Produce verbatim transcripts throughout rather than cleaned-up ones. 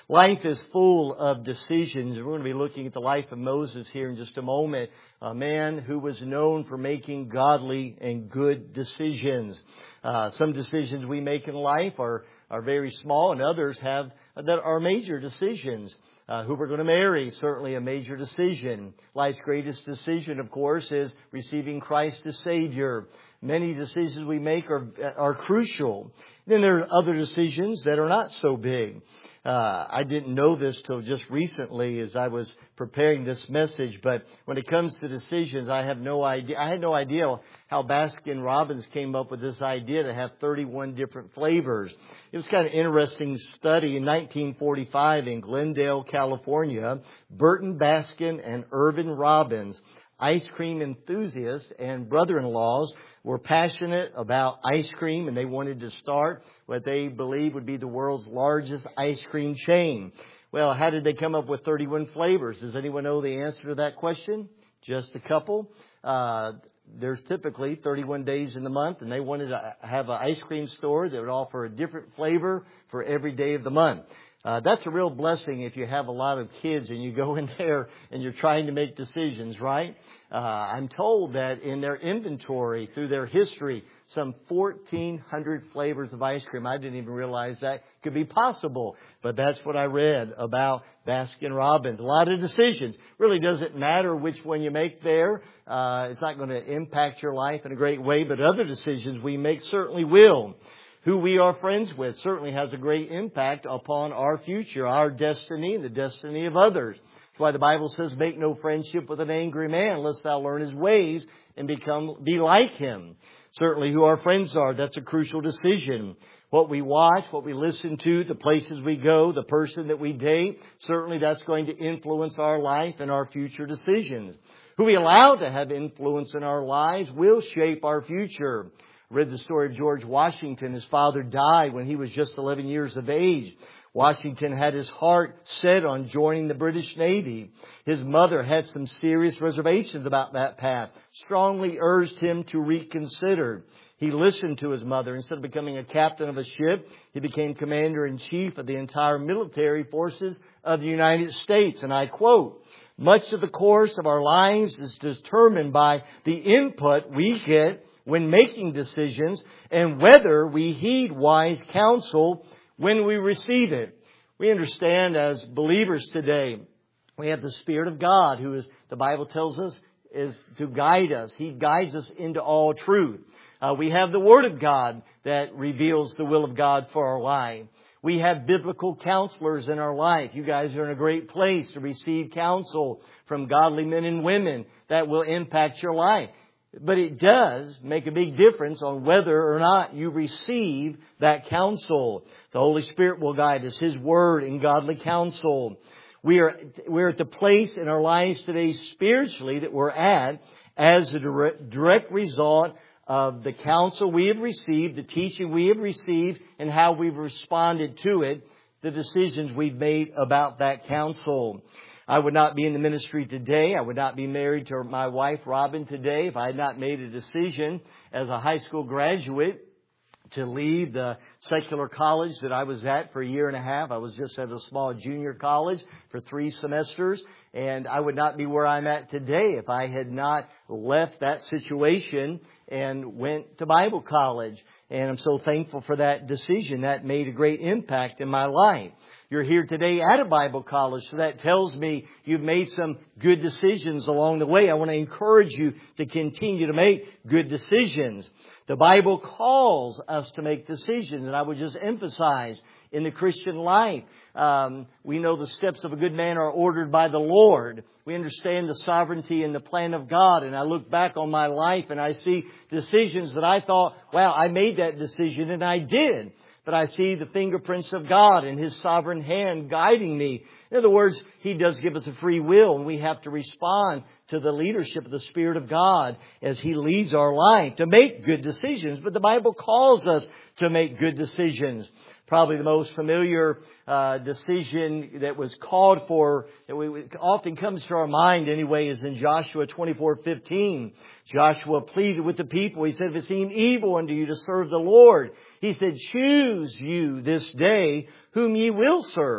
Life is full of decisions. We're going to be looking at the life of Moses here in just a moment. A man who was known for making godly and good decisions. Uh, some decisions we make in life are, are very small, and others have that are major decisions. Uh, who we're going to marry, certainly a major decision. Life's greatest decision, of course, is receiving Christ as Savior. Many decisions we make are, are crucial. Then there are other decisions that are not so big. Uh, I didn't know this till just recently as I was preparing this message, but when it comes to decisions, I have no idea. I had no idea how Baskin Robbins came up with this idea to have thirty-one different flavors. It was kind of an interesting study. In nineteen forty-five in Glendale, California, Burton Baskin and Irvin Robbins, ice cream enthusiasts and brother-in-laws, were passionate about ice cream, and they wanted to start what they believed would be the world's largest ice cream chain. Well, how did they come up with thirty-one flavors? Does anyone know the answer to that question? Just a couple. Uh, there's typically thirty-one days in the month, and they wanted to have an ice cream store that would offer a different flavor for every day of the month. Uh, that's a real blessing if you have a lot of kids and you go in there and you're trying to make decisions, right? Uh, I'm told that in their inventory, through their history, some fourteen hundred flavors of ice cream. I didn't even realize that could be possible. But that's what I read about Baskin Robbins. A lot of decisions. Really doesn't matter which one you make there. Uh, it's not going to impact your life in a great way, but other decisions we make certainly will. Who we are friends with certainly has a great impact upon our future, our destiny, and the destiny of others. That's why the Bible says, make no friendship with an angry man, lest thou learn his ways and become be like him. Certainly who our friends are, that's a crucial decision. What we watch, what we listen to, the places we go, the person that we date, certainly that's going to influence our life and our future decisions. Who we allow to have influence in our lives will shape our future. I read the story of George Washington. His father died when he was just eleven years of age. Washington had his heart set on joining the British Navy. His mother had some serious reservations about that path, strongly urged him to reconsider. He listened to his mother. Instead of becoming a captain of a ship, he became commander-in-chief of the entire military forces of the United States. And I quote, much of the course of our lives is determined by the input we get when making decisions and whether we heed wise counsel when we receive it. We understand as believers today, we have the Spirit of God who is, the Bible tells us, is to guide us. He guides us into all truth. Uh, we have the Word of God that reveals the will of God for our life. We have biblical counselors in our life. You guys are in a great place to receive counsel from godly men and women that will impact your life. But it does make a big difference on whether or not you receive that counsel. The Holy Spirit will guide us, His Word and godly counsel. We are, we're at the place in our lives today spiritually that we're at as a direct, direct result of the counsel we have received, the teaching we have received, and how we've responded to it, the decisions we've made about that counsel. I would not be in the ministry today. I would not be married to my wife, Robin, today if I had not made a decision as a high school graduate to leave the secular college that I was at for a year and a half. I was just at a small junior college for three semesters. And I would not be where I'm at today if I had not left that situation and went to Bible college. And I'm so thankful for that decision. That made a great impact in my life. You're here today at a Bible college, so that tells me you've made some good decisions along the way. I want to encourage you to continue to make good decisions. The Bible calls us to make decisions, and I would just emphasize in the Christian life, um, we know the steps of a good man are ordered by the Lord. We understand the sovereignty and the plan of God, and I look back on my life and I see decisions that I thought, wow, I made that decision, and I did. But I see the fingerprints of God and His sovereign hand guiding me. In other words, He does give us a free will, and we have to respond to the leadership of the Spirit of God as He leads our life to make good decisions. But the Bible calls us to make good decisions. Probably the most familiar uh, decision that was called for, that we, often comes to our mind anyway, is in Joshua twenty-four fifteen. Joshua pleaded with the people. He said, if it seem evil unto you to serve the Lord, He said, choose you this day whom ye will serve,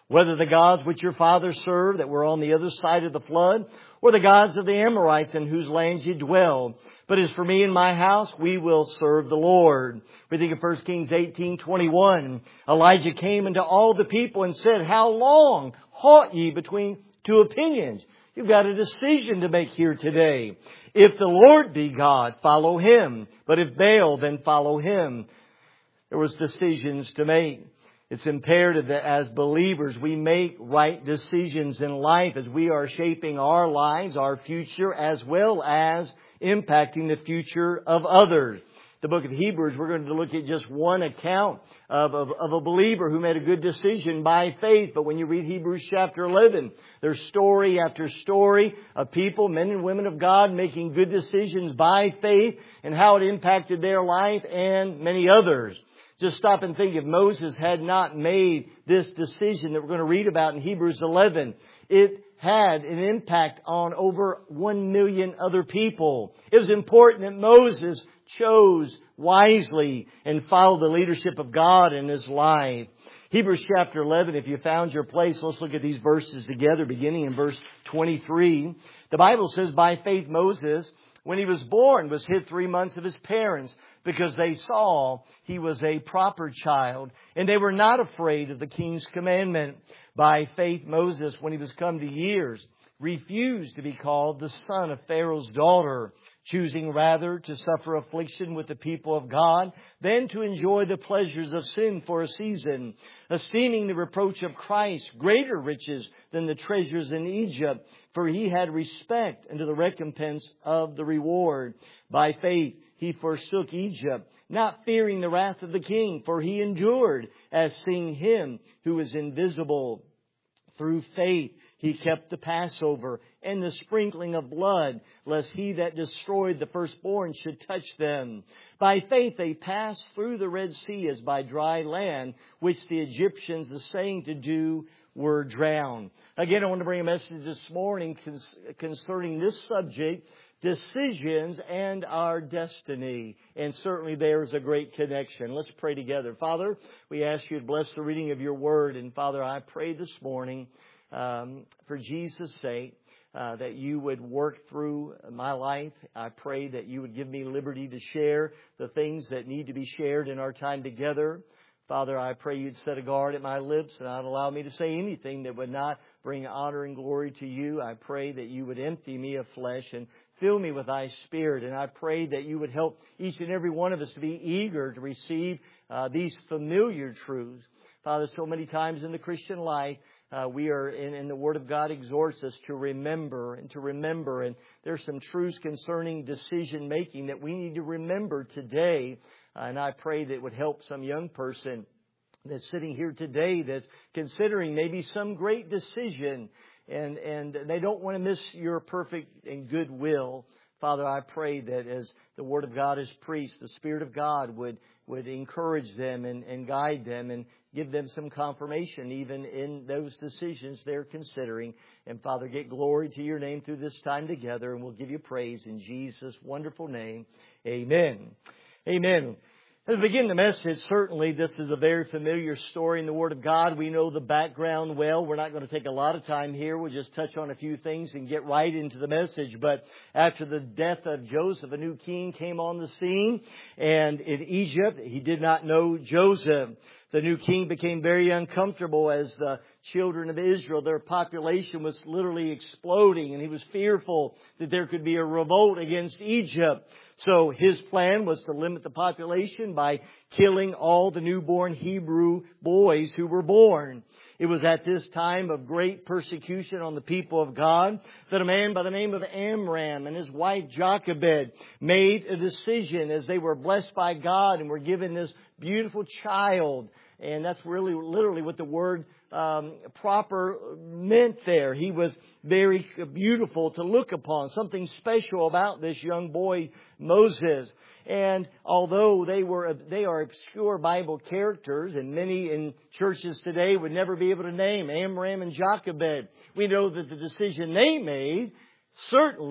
whether the gods which your fathers served that were on the other side of the flood, or the gods of the Amorites in whose lands you dwell. But as for me and my house, we will serve the Lord. We think of First Kings eighteen twenty-one. Elijah came unto all the people and said, How long halt ye between two opinions? You've got a decision to make here today. If the Lord be God, follow Him. But if Baal, then follow him. There was decisions to make. It's imperative that as believers we make right decisions in life as we are shaping our lives, our future, as well as impacting the future of others. The book of Hebrews, we're going to look at just one account of, of, of a believer who made a good decision by faith. But when you read Hebrews chapter eleven, there's story after story of people, men and women of God, making good decisions by faith and how it impacted their life and many others. Just stop and think, if Moses had not made this decision that we're going to read about in Hebrews eleven, it had an impact on over one million other people. It was important that Moses chose wisely and followed the leadership of God in his life. Hebrews chapter eleven, if you found your place, let's look at these verses together, beginning in verse twenty-three. The Bible says, By faith Moses, when he was born, was hid three months of his parents, because they saw he was a proper child, and they were not afraid of the king's commandment. By faith Moses, when he was come to years, refused to be called the son of Pharaoh's daughter, choosing rather to suffer affliction with the people of God than to enjoy the pleasures of sin for a season, esteeming the reproach of Christ greater riches than the treasures in Egypt, for he had respect unto the recompense of the reward. By faith he forsook Egypt, not fearing the wrath of the king, for he endured as seeing him who is invisible. Through faith he kept the Passover and the sprinkling of blood, lest he that destroyed the firstborn should touch them. By faith they passed through the Red Sea as by dry land, which the Egyptians, the saying to do, were drowned. Again, I want to bring a message this morning concerning this subject, decisions and our destiny. And certainly there is a great connection. Let's pray together. Father, we ask you to bless the reading of your word. And Father, I pray this morning um, for Jesus' sake uh, that you would work through my life. I pray that you would give me liberty to share the things that need to be shared in our time together. Father, I pray you'd set a guard at my lips and not allow me to say anything that would not bring honor and glory to you. I pray that you would empty me of flesh and fill me with thy Spirit. And I pray that you would help each and every one of us to be eager to receive uh, these familiar truths. Father, so many times in the Christian life, uh, we are, in, in the Word of God exhorts us to remember and to remember. And there's some truths concerning decision making that we need to remember today. Uh, and I pray that it would help some young person that's sitting here today that's considering maybe some great decision and, and they don't want to miss your perfect and good will. Father, I pray that as the Word of God is preached, the Spirit of God would, would encourage them and, and guide them and give them some confirmation even in those decisions they're considering. And Father, get glory to your name through this time together, and we'll give you praise in Jesus' wonderful name. Amen. Amen. As we begin the message, certainly this is a very familiar story in the Word of God. We know the background well. We're not going to take a lot of time here. We'll just touch on a few things and get right into the message. But after the death of Joseph, a new king came on the scene. And in Egypt, he did not know Joseph. The new king became very uncomfortable as the children of Israel, their population was literally exploding, and he was fearful that there could be a revolt against Egypt. So his plan was to limit the population by killing all the newborn Hebrew boys who were born. It was at this time of great persecution on the people of God that a man by the name of Amram and his wife Jochebed made a decision as they were blessed by God and were given this beautiful child. And that's really literally what the word um, proper meant there. He was very beautiful to look upon. Something special about this young boy, Moses. And although they were they are obscure Bible characters, and many in churches today would never be able to name Amram and Jochebed, we know that the decision they made certainly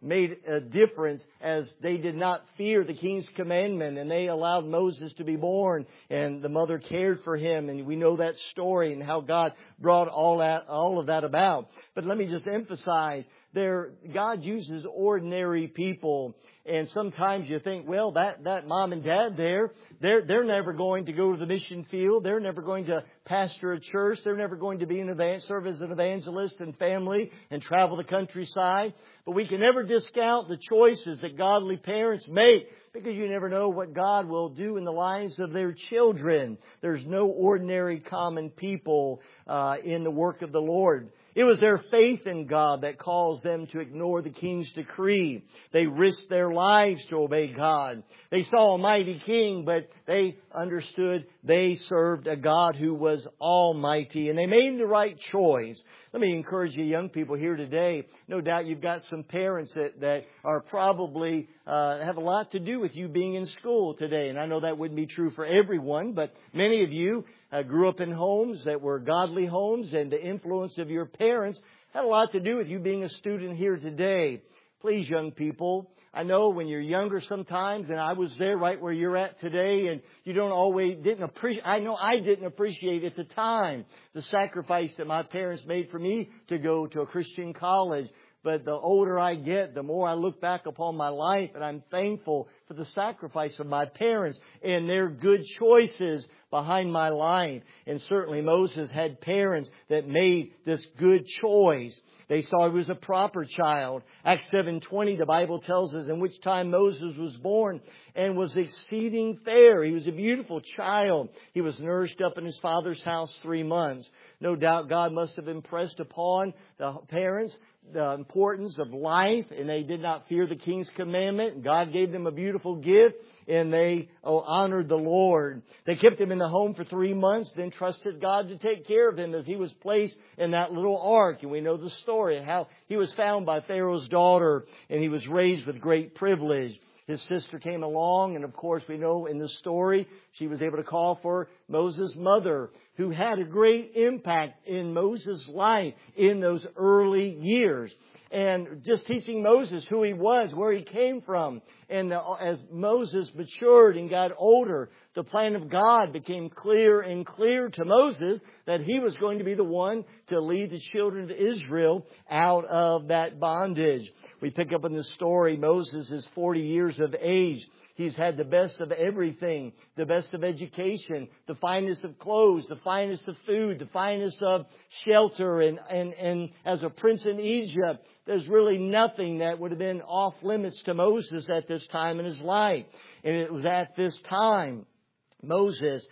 made a difference as they did not fear the king's commandment, and they allowed Moses to be born, and the mother cared for him, and we know that story and how God brought all that, all of that about. But let me just emphasize, there, God uses ordinary people. And sometimes you think, well, that, that mom and dad there, they're, they're never going to go to the mission field. They're never going to pastor a church. They're never going to be an evan- serve as an evangelist and family and travel the countryside. But we can never discount the choices that godly parents make, because you never know what God will do in the lives of their children. There's no ordinary common people uh, in the work of the Lord. It was their faith in God that caused them to ignore the king's decree. They risked their lives to obey God. They saw a mighty king, but they understood they served a God who was almighty, and they made the right choice. Let me encourage you young people here today. No doubt you've got some parents that, that are probably uh, have a lot to do with you being in school today. And I know that wouldn't be true for everyone, but many of you uh, grew up in homes that were godly homes, and the influence of your parents had a lot to do with you being a student here today. Please, young people, I know when you're younger sometimes, and I was there right where you're at today, and you don't always, didn't appreciate, I know I didn't appreciate at the time the sacrifice that my parents made for me to go to a Christian college. But the older I get, the more I look back upon my life, and I'm thankful for the sacrifice of my parents and their good choices behind my life. And certainly Moses had parents that made this good choice. They saw he was a proper child. Acts seven twenty, the Bible tells us, in which time Moses was born and was exceeding fair. He was a beautiful child. He was nourished up in his father's house three months. No doubt God must have impressed upon the parents the importance of life, and they did not fear the king's commandment. God gave them a beautiful gift, and they oh, honored the Lord. They kept him in the home for three months, then trusted God to take care of him as he was placed in that little ark. And we know the story, how he was found by Pharaoh's daughter, and he was raised with great privilege. His sister came along, and of course we know in the story she was able to call for Moses' mother, who had a great impact in Moses' life in those early years. And just teaching Moses who he was, where he came from. And as Moses matured and got older, the plan of God became clear and clear to Moses that he was going to be the one to lead the children of Israel out of that bondage. We pick up in the story, Moses is forty years of age. He's had the best of everything, the best of education, the finest of clothes, the finest of food, the finest of shelter. And, and, and as a prince in Egypt, there's really nothing that would have been off limits to Moses at this time in his life. And it was at this time, Moses,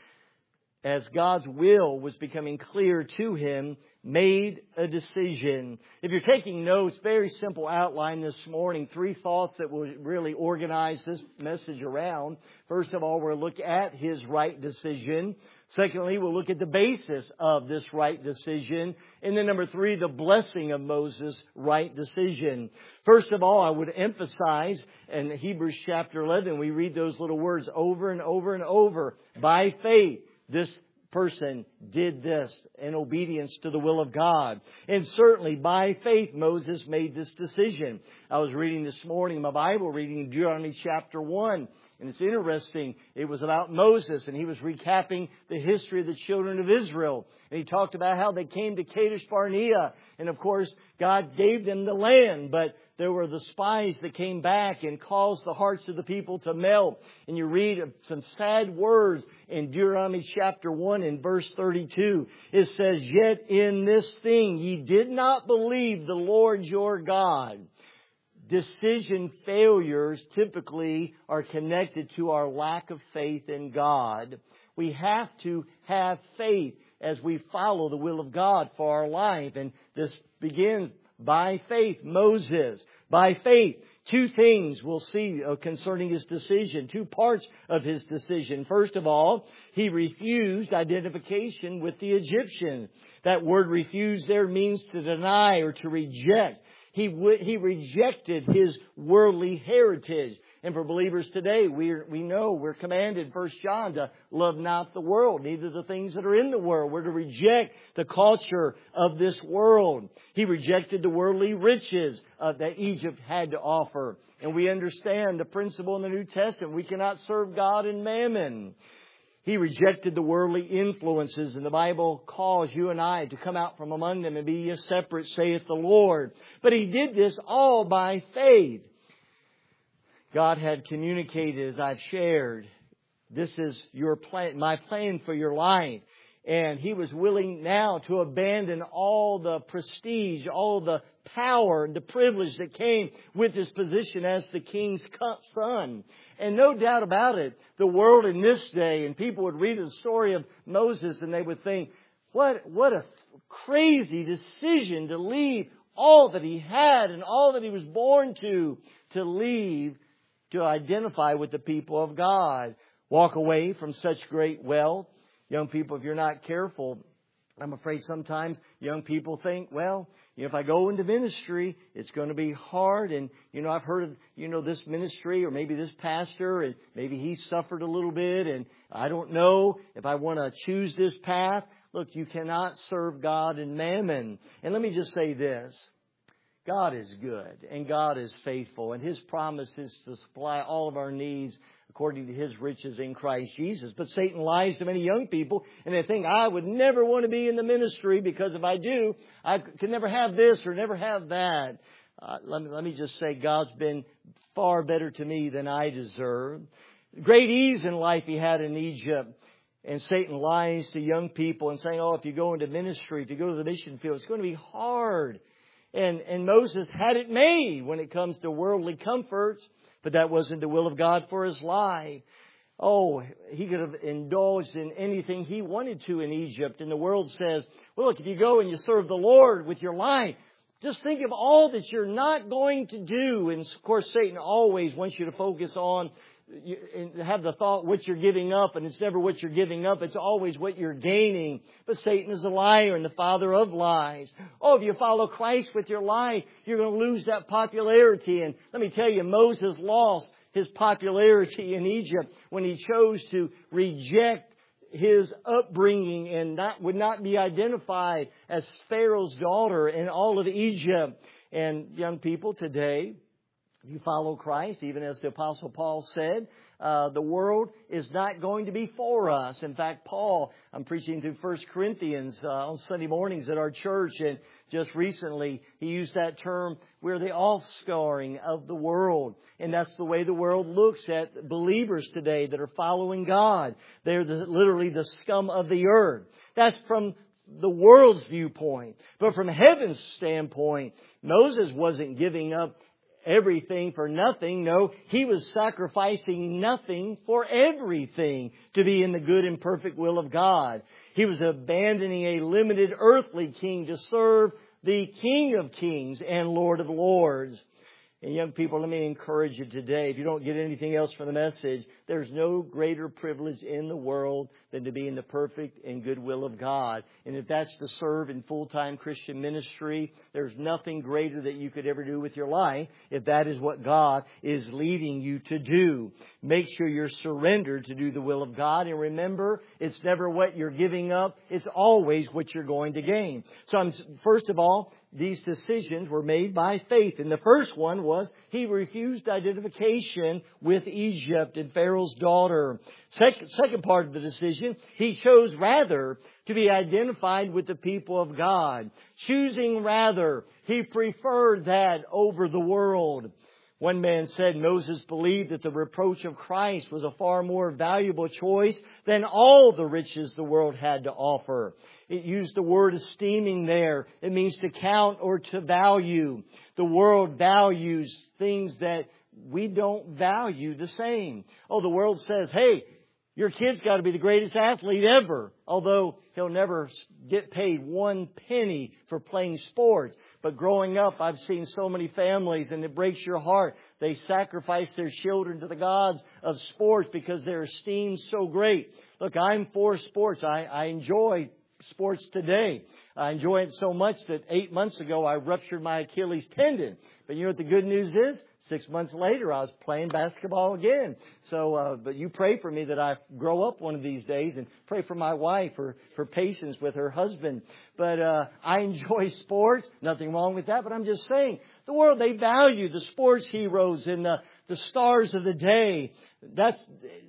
as God's will was becoming clear to him, made a decision. If you're taking notes, very simple outline this morning. Three thoughts that will really organize this message around. First of all, we'll look at his right decision. Secondly, we'll look at the basis of this right decision. And then number three, the blessing of Moses' right decision. First of all, I would emphasize in Hebrews chapter eleven, we read those little words over and over and over. By faith, this person did this in obedience to the will of God. And certainly by faith, Moses made this decision. I was reading this morning my Bible, reading Deuteronomy chapter one. And it's interesting. It was about Moses, and he was recapping the history of the children of Israel. And he talked about how they came to Kadesh Barnea. And of course, God gave them the land, but there were the spies that came back and caused the hearts of the people to melt. And you read some sad words in Deuteronomy chapter one and verse thirty-two. It says, "Yet in this thing ye did not believe the Lord your God." Decision failures typically are connected to our lack of faith in God. We have to have faith as we follow the will of God for our life. And this begins by faith. Moses, by faith. Two things we'll see concerning his decision, two parts of his decision. First of all, he refused identification with the Egyptian. That word refuse there means to deny or to reject. He w- he rejected his worldly heritage. And for believers today, we we know we're commanded, First John, to love not the world, neither the things that are in the world. We're to reject the culture of this world. He rejected the worldly riches uh, that Egypt had to offer. And we understand the principle in the New Testament. We cannot serve God and mammon. He rejected the worldly influences, and the Bible calls you and I to come out from among them and be ye separate, saith the Lord. But He did this all by faith. God had communicated, as I've shared, this is your plan, my plan for your life. And He was willing now to abandon all the prestige, all the power, the privilege that came with His position as the king's son. And no doubt about it, the world in this day, and people would read the story of Moses and they would think, what, what a crazy decision to leave all that he had and all that he was born to, to leave, to identify with the people of God. Walk away from such great wealth. Young people, if you're not careful, I'm afraid sometimes young people think, well, you know, if I go into ministry, it's going to be hard. And, you know, I've heard of, you know, this ministry or maybe this pastor and maybe he suffered a little bit. And I don't know if I want to choose this path. Look, you cannot serve God and mammon. And let me just say this. God is good and God is faithful, and His promise is to supply all of our needs according to His riches in Christ Jesus. But Satan lies to many young people, and they think, I would never want to be in the ministry because if I do, I can never have this or never have that. Uh, let me, let me just say, God's been far better to me than I deserve. Great ease in life He had in Egypt. And Satan lies to young people and saying, oh, if you go into ministry, if you go to the mission field, it's going to be hard. And, and Moses had it made when it comes to worldly comforts, but that wasn't the will of God for his life. Oh, he could have indulged in anything he wanted to in Egypt. And the world says, well, look, if you go and you serve the Lord with your life, just think of all that you're not going to do. And of course, Satan always wants you to focus on and have the thought what you're giving up, and it's never what you're giving up, it's always what you're gaining. But Satan is a liar and the father of lies. Oh, if you follow Christ with your life, you're going to lose that popularity. And let me tell you, Moses lost his popularity in Egypt when he chose to reject his upbringing and not, would not be identified as Pharaoh's daughter in all of Egypt. And young people today, if you follow Christ, even as the Apostle Paul said, uh, the world is not going to be for us. In fact, Paul, I'm preaching through First Corinthians uh, on Sunday mornings at our church, and just recently he used that term, we're the offscouring of the world. And that's the way the world looks at believers today that are following God. They're the, literally the scum of the earth. That's from the world's viewpoint. But from heaven's standpoint, Moses wasn't giving up everything for nothing. No, he was sacrificing nothing for everything to be in the good and perfect will of God. He was abandoning a limited earthly king to serve the King of Kings and Lord of Lords. And young people, let me encourage you today, if you don't get anything else from the message, there's no greater privilege in the world than to be in the perfect and good will of God. And if that's to serve in full-time Christian ministry, there's nothing greater that you could ever do with your life if that is what God is leading you to do. Make sure you're surrendered to do the will of God. And remember, it's never what you're giving up. It's always what you're going to gain. So I'm, first of all, these decisions were made by faith. And the first one was he refused identification with Egypt and Pharaoh's daughter. Second, second part of the decision, he chose rather to be identified with the people of God. Choosing rather, he preferred that over the world. One man said Moses believed that the reproach of Christ was a far more valuable choice than all the riches the world had to offer. It used the word esteeming there. It means to count or to value. The world values things that we don't value the same. Oh, the world says, hey, your kid's got to be the greatest athlete ever. Although he'll never get paid one penny for playing sports. But growing up, I've seen so many families, and it breaks your heart. They sacrifice their children to the gods of sports because they're esteemed so great. Look, I'm for sports. I, I enjoy sports today. I enjoy it so much that eight months ago I ruptured my Achilles tendon. But you know what the good news is? Six months later, I was playing basketball again. So, uh, but you pray for me that I grow up one of these days, and pray for my wife for, for patience with her husband. But, uh, I enjoy sports. Nothing wrong with that. But I'm just saying, the world, they value the sports heroes and the, the stars of the day. That's,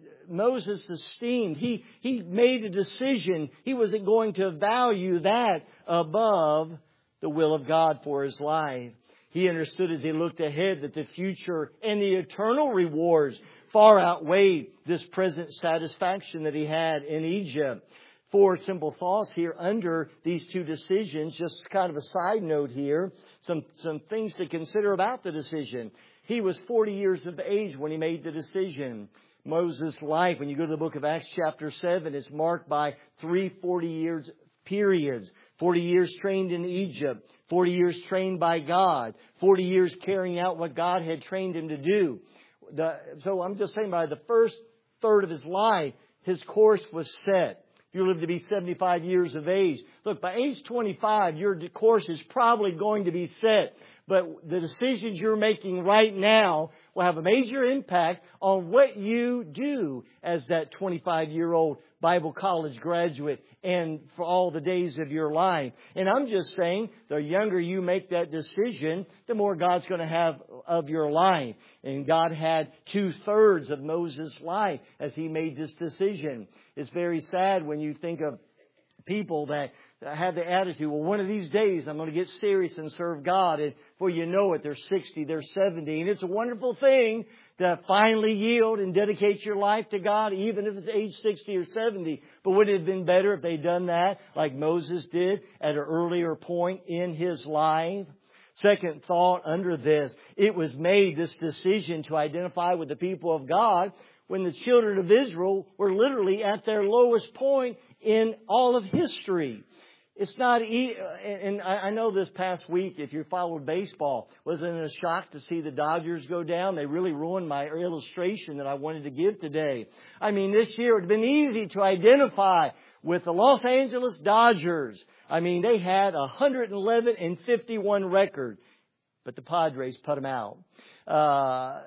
Moses esteemed. He, he made a decision. He wasn't going to value that above the will of God for his life. He understood as he looked ahead that the future and the eternal rewards far outweighed this present satisfaction that he had in Egypt. Four simple thoughts here under these two decisions. Just kind of a side note here. Some, some things to consider about the decision. He was forty years of age when he made the decision. Moses' life, when you go to the book of Acts chapter seven, is marked by three forty years periods. forty years trained in Egypt. forty years trained by God. forty years carrying out what God had trained him to do. The, so I'm just saying by the first third of his life, his course was set. If you live to be seventy-five years of age. Look, by age twenty-five, your course is probably going to be set. But the decisions you're making right now will have a major impact on what you do as that twenty-five-year-old Bible college graduate and for all the days of your life. And I'm just saying, the younger you make that decision, the more God's going to have of your life. And God had two-thirds of Moses' life as he made this decision. It's very sad when you think of people that have the attitude, well, one of these days I'm going to get serious and serve God. And before you know it, they're sixty, they're seventy. And it's a wonderful thing to finally yield and dedicate your life to God, even if it's age sixty or seventy. But would it have been better if they'd done that like Moses did at an earlier point in his life? Second thought under this, it was made, this decision, to identify with the people of God when the children of Israel were literally at their lowest point in all of history. It's not, e- and I know this past week, if you followed baseball, wasn't it a shock to see the Dodgers go down? They really ruined my illustration that I wanted to give today. I mean, this year it would have been easy to identify with the Los Angeles Dodgers. I mean, they had a one hundred eleven and fifty-one record, but the Padres put them out. Uh, a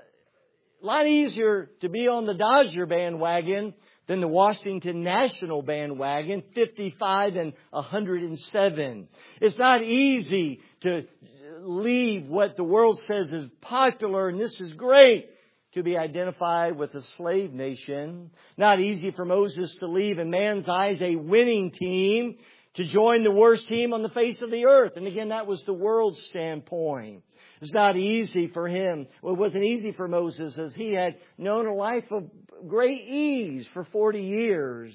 lot easier to be on the Dodger bandwagon than the Washington National bandwagon, fifty-five and one hundred seven. It's not easy to leave what the world says is popular and this is great, to be identified with a slave nation. Not easy for Moses to leave, in man's eyes, a winning team to join the worst team on the face of the earth. And again, that was the world's standpoint. It's not easy for him. Well, it wasn't easy for Moses, as he had known a life of great ease for forty years,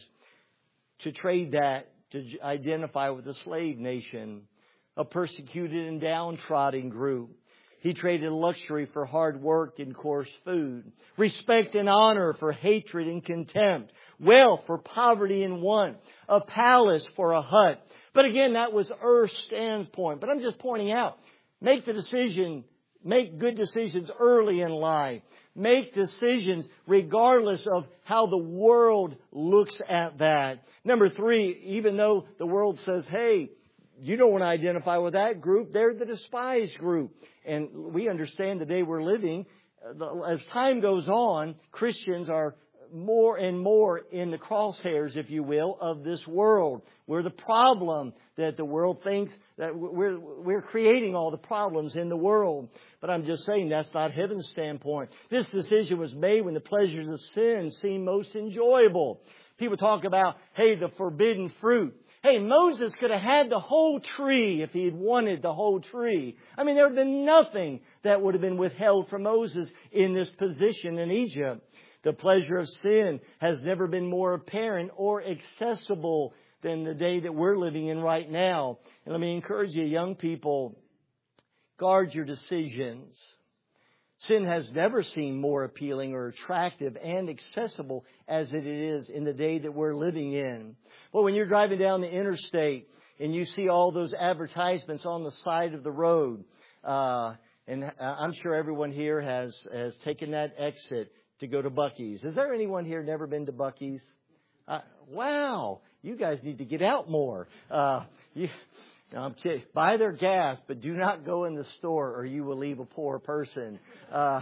to trade that to identify with the slave nation, a persecuted and downtrodden group. He traded luxury for hard work and coarse food, respect and honor for hatred and contempt, wealth for poverty and want, a palace for a hut. But again, that was earth's standpoint. But I'm just pointing out, make the decision, make good decisions early in life. Make decisions regardless of how the world looks at that. Number three, even though the world says, hey, you don't want to identify with that group, they're the despised group. And we understand the day we're living, as time goes on, Christians are more and more in the crosshairs, if you will, of this world. We're the problem that the world thinks that we're, we're creating all the problems in the world. But I'm just saying that's not heaven's standpoint. This decision was made when the pleasures of sin seemed most enjoyable. People talk about, hey, the forbidden fruit. Hey, Moses could have had the whole tree if he had wanted the whole tree. I mean, there would have been nothing that would have been withheld from Moses in this position in Egypt. The pleasure of sin has never been more apparent or accessible than the day that we're living in right now. And let me encourage you, young people, guard your decisions. Sin has never seemed more appealing or attractive and accessible as it is in the day that we're living in. But when you're driving down the interstate and you see all those advertisements on the side of the road, uh, and I'm sure everyone here has, has taken that exit to go to Buc-ee's. Is there anyone here never been to Buc-ee's? Uh, wow, you guys need to get out more. Uh, you, No, I'm kidding. Buy their gas, but do not go in the store or you will leave a poor person. Uh,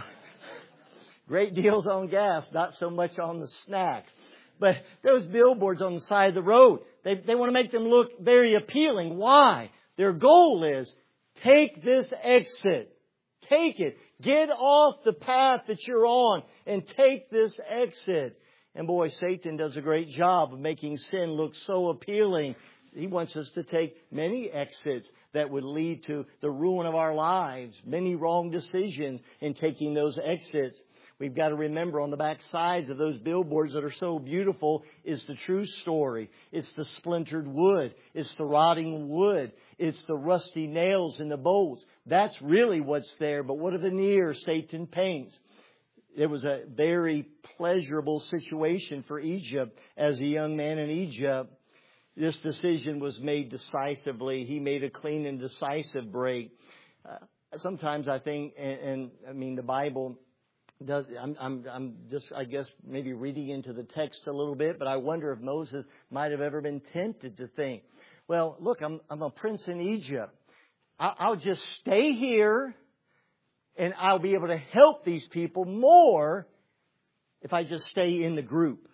great deals on gas, not so much on the snacks. But those billboards on the side of the road, they, they want to make them look very appealing. Why? Their goal is, take this exit. Take it. Get off the path that you're on and take this exit. And boy, Satan does a great job of making sin look so appealing. He wants us to take many exits that would lead to the ruin of our lives, many wrong decisions in taking those exits. We've got to remember on the back sides of those billboards that are so beautiful is the true story. It's the splintered wood. It's the rotting wood. It's the rusty nails in the bolts. That's really what's there. But what a veneer Satan paints. It was a very pleasurable situation for Egypt as a young man in Egypt. This decision was made decisively. He made a clean and decisive break. Uh, sometimes I think, and, and I mean the Bible does. I'm, I'm, I'm just, I guess, maybe reading into the text a little bit, but I wonder if Moses might have ever been tempted to think, well, look, I'm, I'm a prince in Egypt. I, I'll just stay here, and I'll be able to help these people more if I just stay in the group.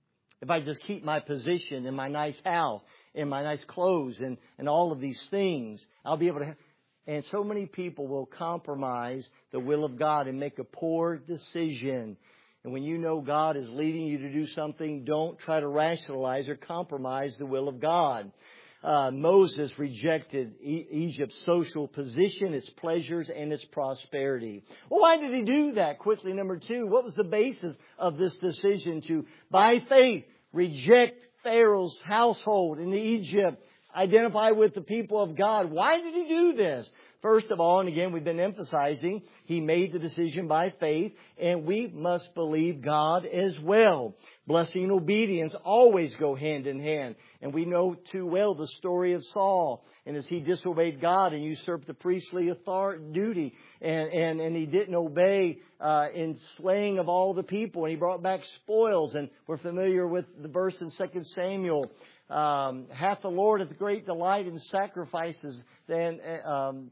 If I just keep my position in my nice house, in my nice clothes, and, and all of these things, I'll be able to. And so many people will compromise the will of God and make a poor decision. And when you know God is leading you to do something, don't try to rationalize or compromise the will of God. Uh, Moses rejected e- Egypt's social position, its pleasures, and its prosperity. Well, why did he do that? Quickly, number two, what was the basis of this decision to, by faith, reject Pharaoh's household in Egypt, identify with the people of God? Why did he do this? First of all, and again, we've been emphasizing, he made the decision by faith, and we must believe God as well. Blessing and obedience always go hand in hand. And we know too well the story of Saul. And as he disobeyed God and usurped the priestly authority, duty, and, and, and he didn't obey uh, in slaying of all the people, and he brought back spoils. And we're familiar with the verse in Second Samuel. Um, hath the Lord hath great delight in sacrifices. Then um,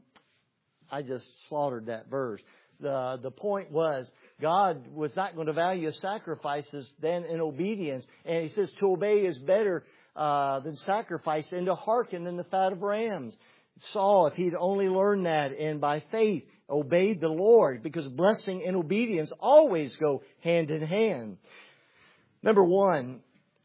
I just slaughtered that verse. The, the point was, God was not going to value sacrifices than in obedience. And he says to obey is better uh, than sacrifice, and to hearken than the fat of rams. Saul, if he'd only learned that and by faith obeyed the Lord, because blessing and obedience always go hand in hand. Number one,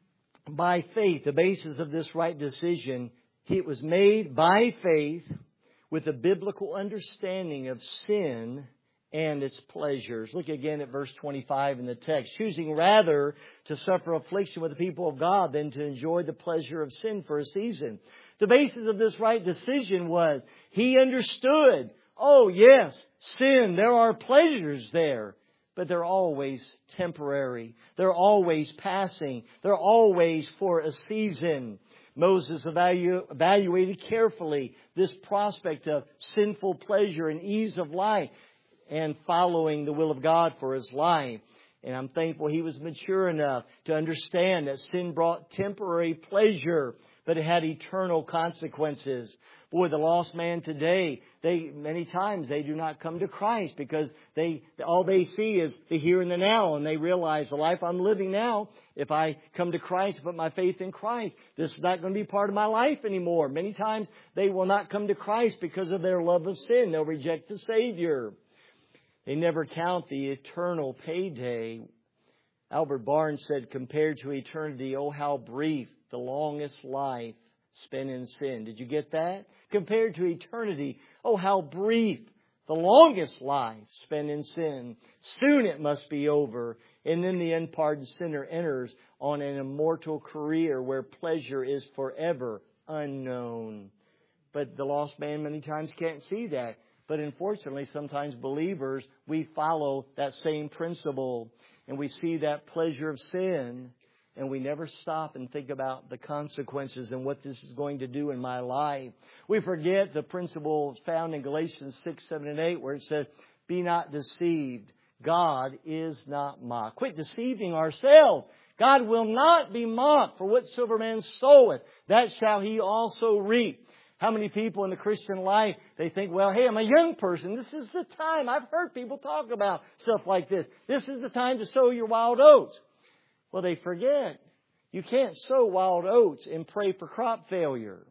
by faith, the basis of this right decision, it was made by faith with a biblical understanding of sin and its pleasures. Look again at verse twenty-five in the text. Choosing rather to suffer affliction with the people of God than to enjoy the pleasure of sin for a season. The basis of this right decision was he understood, oh yes, sin, there are pleasures there, but they're always temporary. They're always passing. They're always for a season. Moses evalu- evaluated carefully this prospect of sinful pleasure and ease of life, and following the will of God for his life. And I'm thankful he was mature enough to understand that sin brought temporary pleasure, but it had eternal consequences. Boy, the lost man today, they many times they do not come to Christ because they all they see is the here and the now, and they realize the life I'm living now, if I come to Christ, put my faith in Christ, this is not going to be part of my life anymore. Many times they will not come to Christ because of their love of sin. They'll reject the Savior. They never count the eternal payday. Albert Barnes said, compared to eternity, oh, how brief the longest life spent in sin. Did you get that? Compared to eternity, oh, how brief the longest life spent in sin. Soon it must be over. And then the unpardoned sinner enters on an immortal career where pleasure is forever unknown. But the lost man many times can't see that. But unfortunately, sometimes believers, we follow that same principle. And we see that pleasure of sin. And we never stop and think about the consequences and what this is going to do in my life. We forget the principle found in Galatians six, seven, and eight, where it says, be not deceived. God is not mocked. Quit deceiving ourselves. God will not be mocked. For whatsoever man soweth, that shall he also reap. How many people in the Christian life, they think, well, hey, I'm a young person. This is the time. I've heard people talk about stuff like this. This is the time to sow your wild oats. Well, they forget. You can't sow wild oats and pray for crop failure.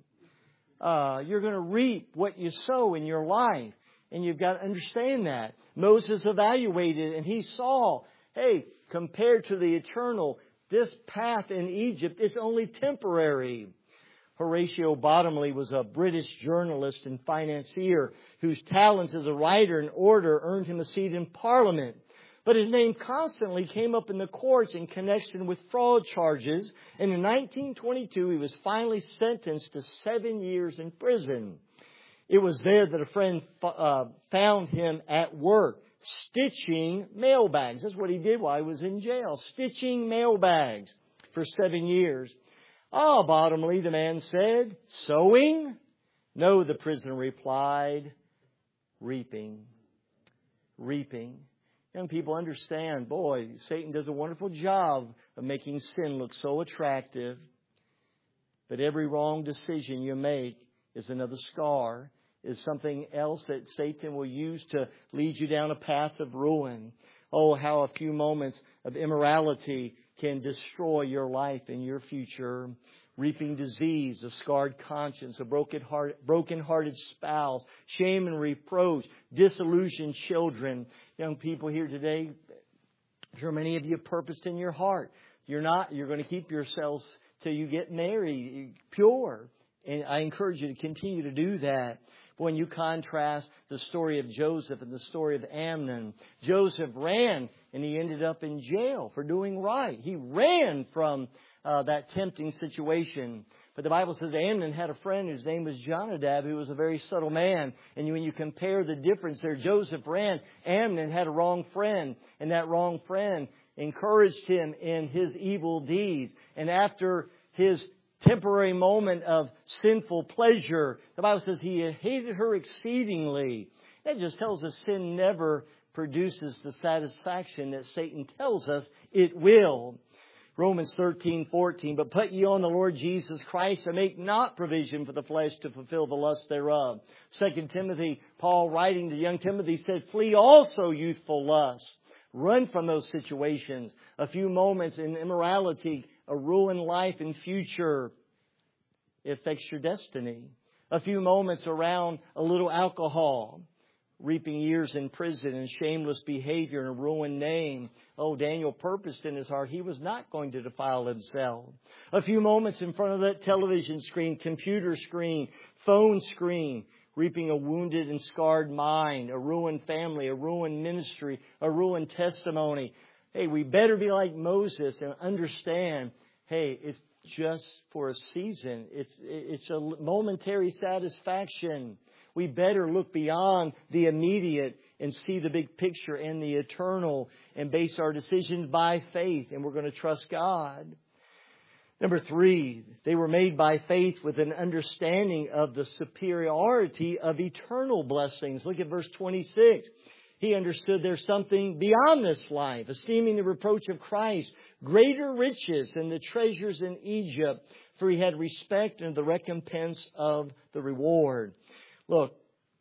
Uh, you're going to reap what you sow in your life. And you've got to understand that. Moses evaluated and he saw, hey, compared to the eternal, this path in Egypt is only temporary. Horatio Bottomley was a British journalist and financier whose talents as a writer and orator earned him a seat in Parliament. But his name constantly came up in the courts in connection with fraud charges. And in nineteen twenty-two, he was finally sentenced to seven years in prison. It was there that a friend uh, found him at work, stitching mailbags. That's what he did while he was in jail, stitching mailbags for seven years. "Ah, Bottomley," the man said. "Sowing?" "No," the prisoner replied. "Reaping." Reaping. Young people understand, boy, Satan does a wonderful job of making sin look so attractive. But every wrong decision you make is another scar, is something else that Satan will use to lead you down a path of ruin. Oh, how a few moments of immorality can destroy your life and your future. Reaping disease, a scarred conscience, a broken heart, broken-hearted spouse, shame and reproach, disillusioned children. Young people here today, I'm sure many of you have purposed in your heart. You're not, you're going to keep yourselves till you get married pure. And I encourage you to continue to do that. When you contrast the story of Joseph and the story of Amnon, Joseph ran and he ended up in jail for doing right. He ran from uh, that tempting situation. But the Bible says Amnon had a friend whose name was Jonadab, who was a very subtle man. And when you compare the difference there, Joseph ran. Amnon had a wrong friend, and that wrong friend encouraged him in his evil deeds. And after his temporary moment of sinful pleasure, the Bible says he hated her exceedingly. That just tells us sin never produces the satisfaction that Satan tells us it will. Romans thirteen fourteen, "But put ye on the Lord Jesus Christ, and make not provision for the flesh to fulfill the lust thereof." Second Timothy, Paul writing to young Timothy said, "Flee also youthful lusts." Run from those situations. A few moments in immorality, a ruined life and future, it affects your destiny. A few moments around a little alcohol, reaping years in prison and shameless behavior and a ruined name. Oh, Daniel purposed in his heart he was not going to defile himself. A few moments in front of that television screen, computer screen, phone screen, reaping a wounded and scarred mind, a ruined family, a ruined ministry, a ruined testimony. Hey, we better be like Moses and understand, hey, it's just for a season. It's, it's a momentary satisfaction. We better look beyond the immediate and see the big picture and the eternal and base our decisions by faith. And we're going to trust God. Number three, they were made by faith with an understanding of the superiority of eternal blessings. Look at verse twenty-six. He understood there's something beyond this life, esteeming the reproach of Christ greater riches than the treasures in Egypt, for he had respect and the recompense of the reward. Look,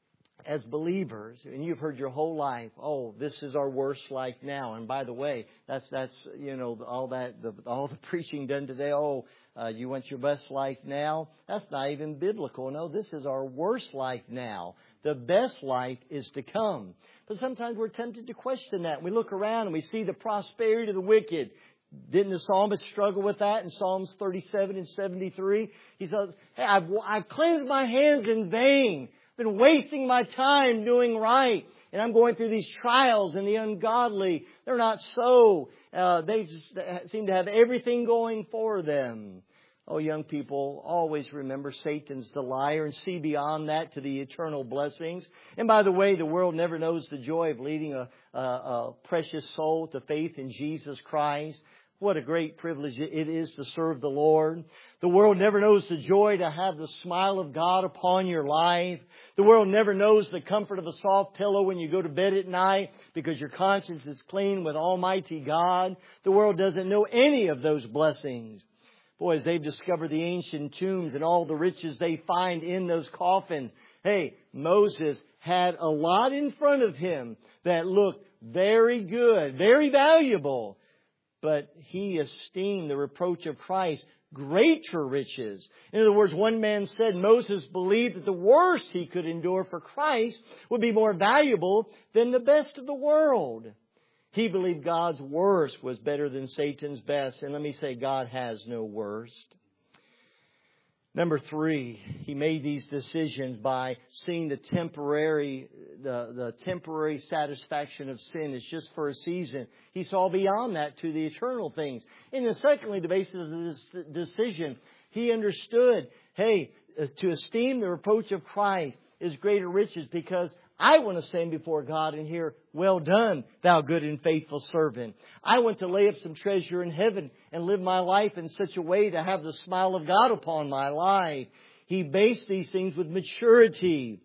as believers, and you've heard your whole life, oh, this is our worst life now. And by the way, that's, that's you know, all that, the, all the preaching done today, oh, uh, you want your best life now? That's not even biblical. No, this is our worst life now. The best life is to come. But sometimes we're tempted to question that. We look around and we see the prosperity of the wicked. Didn't the psalmist struggle with that in Psalms thirty-seven and seventy-three? He said, hey, I've, I've cleansed my hands in vain. I've been wasting my time doing right. And I'm going through these trials, and the ungodly, they're not so. Uh, they just seem to have everything going for them. Oh, young people, always remember Satan's the liar and see beyond that to the eternal blessings. And by the way, the world never knows the joy of leading a, a, a precious soul to faith in Jesus Christ. What a great privilege it is to serve the Lord. The world never knows the joy to have the smile of God upon your life. The world never knows the comfort of a soft pillow when you go to bed at night because your conscience is clean with Almighty God. The world doesn't know any of those blessings. Boy, as they've discovered the ancient tombs and all the riches they find in those coffins, hey, Moses had a lot in front of him that looked very good, very valuable. But he esteemed the reproach of Christ greater riches. In other words, one man said Moses believed that the worst he could endure for Christ would be more valuable than the best of the world. He believed God's worst was better than Satan's best. And let me say, God has no worst. Number three, he made these decisions by seeing the temporary, the, the temporary satisfaction of sin is just for a season. He saw beyond that to the eternal things. And then secondly, the basis of this decision, he understood, hey, to esteem the reproach of Christ is greater riches, because I want to stand before God and hear, well done, thou good and faithful servant. I want to lay up some treasure in heaven and live my life in such a way to have the smile of God upon my life. He based these things with maturity.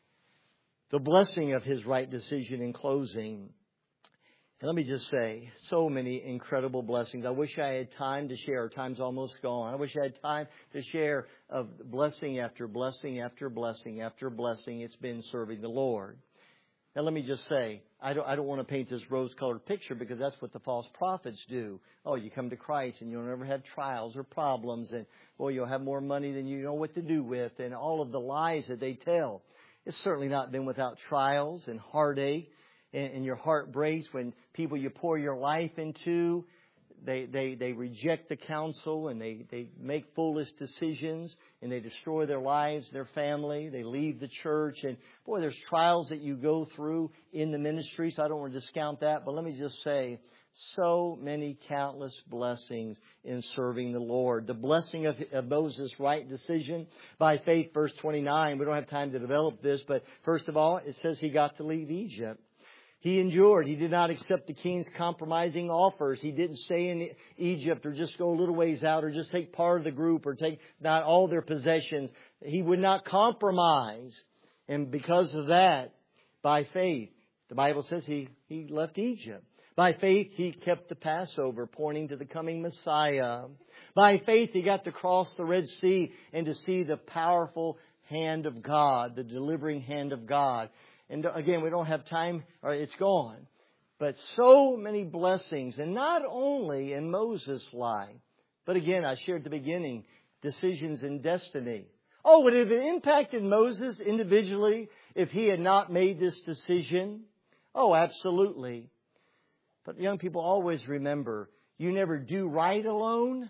The blessing of his right decision in closing. And let me just say, so many incredible blessings. I wish I had time to share. Our time's almost gone. I wish I had time to share of blessing after blessing after blessing after blessing. It's been serving the Lord. Now let me just say, I don't, I don't want to paint this rose-colored picture, because that's what the false prophets do. Oh, you come to Christ and you'll never have trials or problems, and boy, you'll have more money than you know what to do with, and all of the lies that they tell. It's certainly not been without trials and heartache. And your heart breaks when people you pour your life into, they, they, they reject the counsel, and they, they make foolish decisions, and they destroy their lives, their family. They leave the church. And boy, there's trials that you go through in the ministry, so I don't want to discount that. But let me just say, so many countless blessings in serving the Lord. The blessing of, of Moses' right decision by faith, verse twenty-nine. We don't have time to develop this, but first of all, it says he got to leave Egypt. He endured. He did not accept the king's compromising offers. He didn't stay in Egypt or just go a little ways out or just take part of the group or take not all their possessions. He would not compromise. And because of that, by faith, the Bible says he, he left Egypt. By faith, he kept the Passover, pointing to the coming Messiah. By faith, he got to cross the Red Sea and to see the powerful hand of God, the delivering hand of God. And again, we don't have time, or it's gone. But so many blessings, and not only in Moses' life, but again, I shared at the beginning, decisions in destiny. Oh, would it have impacted Moses individually if he had not made this decision? Oh, absolutely. But young people, always remember, you never do right alone.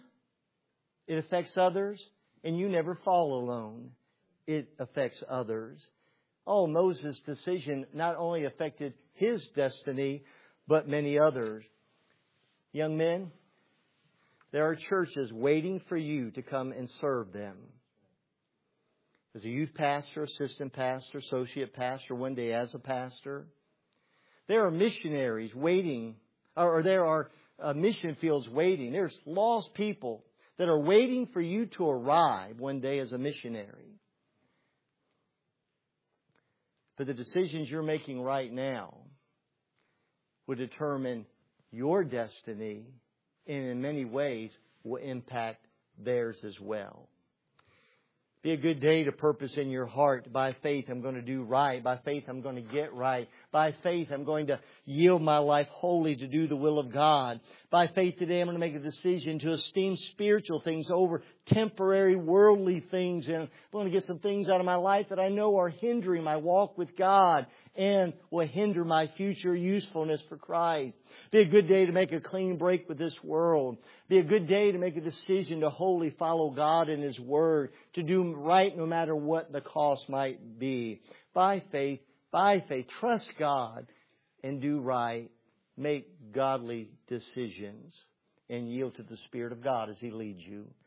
It affects others. And you never fall alone. It affects others. Oh, Moses' decision not only affected his destiny, but many others. Young men, there are churches waiting for you to come and serve them. As a youth pastor, assistant pastor, associate pastor, one day as a pastor. There are missionaries waiting, or there are uh, mission fields waiting. There's lost people that are waiting for you to arrive one day as a missionary. But the decisions you're making right now will determine your destiny, and in many ways will impact theirs as well. Be a good day to purpose in your heart. By faith, I'm going to do right. By faith, I'm going to get right. By faith, I'm going to yield my life wholly to do the will of God. By faith today, I'm going to make a decision to esteem spiritual things over temporary worldly things. And I'm going to get some things out of my life that I know are hindering my walk with God and will hinder my future usefulness for Christ. Be a good day to make a clean break with this world. Be a good day to make a decision to wholly follow God and His Word, to do right no matter what the cost might be. By faith, by faith, trust God and do right. Make godly decisions and yield to the Spirit of God as He leads you.